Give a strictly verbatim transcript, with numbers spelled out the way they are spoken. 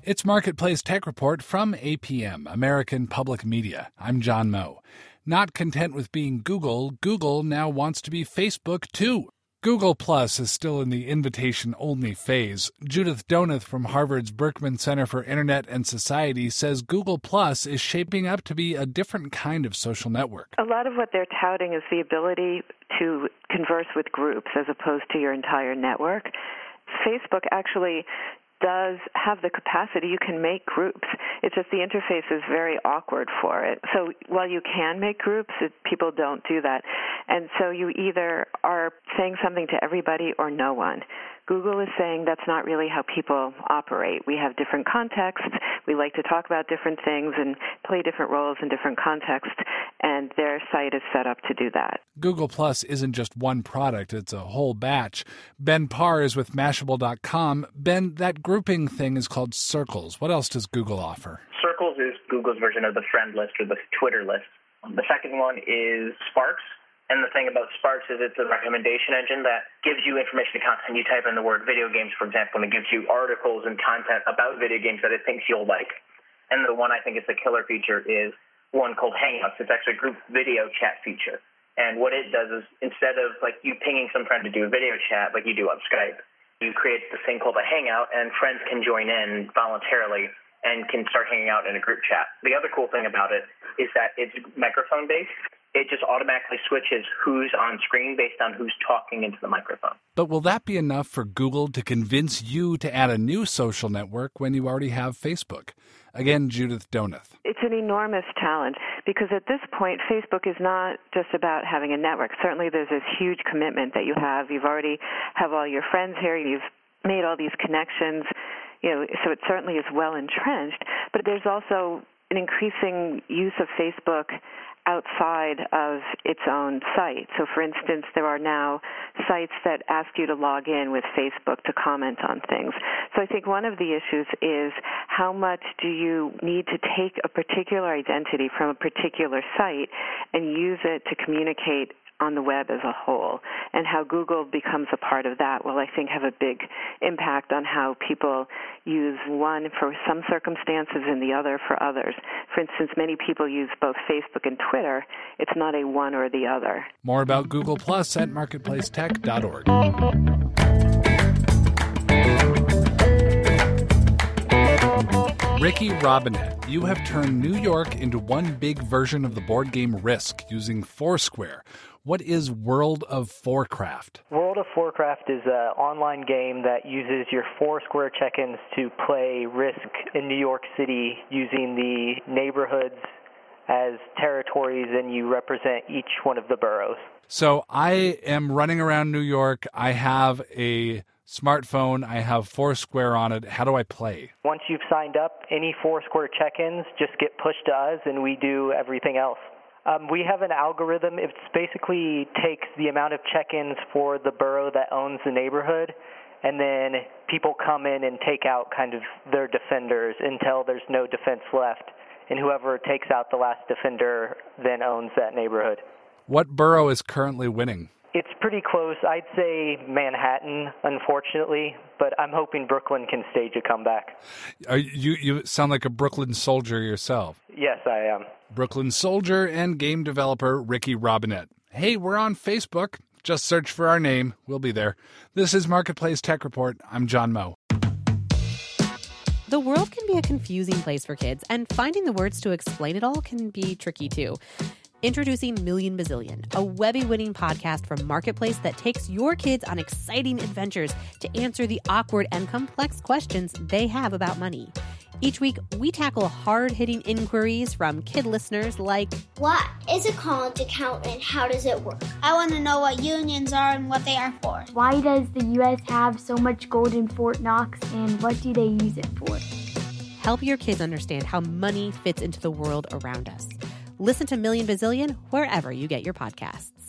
It's Marketplace Tech Report from A P M, American Public Media. I'm John Moe. Not content with being Google, Google now wants to be Facebook, too. Google Plus is still in the invitation-only phase. Judith Donath from Harvard's Berkman Center for Internet and Society says Google Plus is shaping up to be a different kind of social network. A lot of what they're touting is the ability to converse with groups as opposed to your entire network. Facebook actually does have the capacity. You can make groups. It's just the interface is very awkward for it. So while you can make groups, it, people don't do that. And so you either are saying something to everybody or no one. Google is saying that's not really how people operate. We have different contexts. We like to talk about different things and play different roles in different contexts, and their site is set up to do that. Google Plus isn't just one product, it's a whole batch. Ben Parr is with Mashable dot com. Ben, that grouping thing is called Circles. What else does Google offer? Circles is Google's version of the friend list or the Twitter list. The second one is Sparks. And the thing about Sparks is it's a recommendation engine that gives you information and content. You type in the word video games, for example, and it gives you articles and content about video games that it thinks you'll like. And the one I think is the killer feature is one called Hangouts. It's actually a group video chat feature. And what it does is instead of like you pinging some friend to do a video chat like you do on Skype, you create this thing called a Hangout, and friends can join in voluntarily and can start hanging out in a group chat. The other cool thing about it is that it's microphone-based. It just automatically switches who's on screen based on who's talking into the microphone. But will that be enough for Google to convince you to add a new social network when you already have Facebook? Again, Judith Donath. It's an enormous challenge because at this point, Facebook is not just about having a network. Certainly there's this huge commitment that you have. You've already have all your friends here. You've made all these connections. You know, so it certainly is well entrenched. But there's also an increasing use of Facebook outside of its own site. So, for instance, there are now sites that ask you to log in with Facebook to comment on things. So I think one of the issues is how much do you need to take a particular identity from a particular site and use it to communicate on the web as a whole, and how Google becomes a part of that will, I think, have a big impact on how people use one for some circumstances and the other for others. For instance, many people use both Facebook and Twitter. It's not a one or the other. More about Google Plus at marketplace tech dot org. Ricky Robinette, you have turned New York into one big version of the board game Risk using Foursquare. What is World of Fourcraft? World of Fourcraft is an online game that uses your Foursquare check-ins to play Risk in New York City using the neighborhoods as territories, and you represent each one of the boroughs. So I am running around New York. I have a smartphone. I have Foursquare on it. How do I play? Once you've signed up, any Foursquare check-ins just get pushed to us, and we do everything else. Um, we have an algorithm. It basically takes the amount of check-ins for the borough that owns the neighborhood, and then people come in and take out kind of their defenders until there's no defense left. And whoever takes out the last defender then owns that neighborhood. What borough is currently winning? It's pretty close. I'd say Manhattan, unfortunately, but I'm hoping Brooklyn can stage a comeback. Are you, you sound like a Brooklyn soldier yourself. Yes, I am. Brooklyn soldier and game developer Ricky Robinette. Hey, we're on Facebook. Just search for our name. We'll be there. This is Marketplace Tech Report. I'm John Moe. The world can be a confusing place for kids, and finding the words to explain it all can be tricky too. Introducing Million Bazillion, a Webby-winning podcast from Marketplace that takes your kids on exciting adventures to answer the awkward and complex questions they have about money. Each week, we tackle hard-hitting inquiries from kid listeners like, what is a college account and how does it work? I want to know what unions are and what they are for. Why does the U S have so much gold in Fort Knox, and what do they use it for? Help your kids understand how money fits into the world around us. Listen to Million Bazillion wherever you get your podcasts.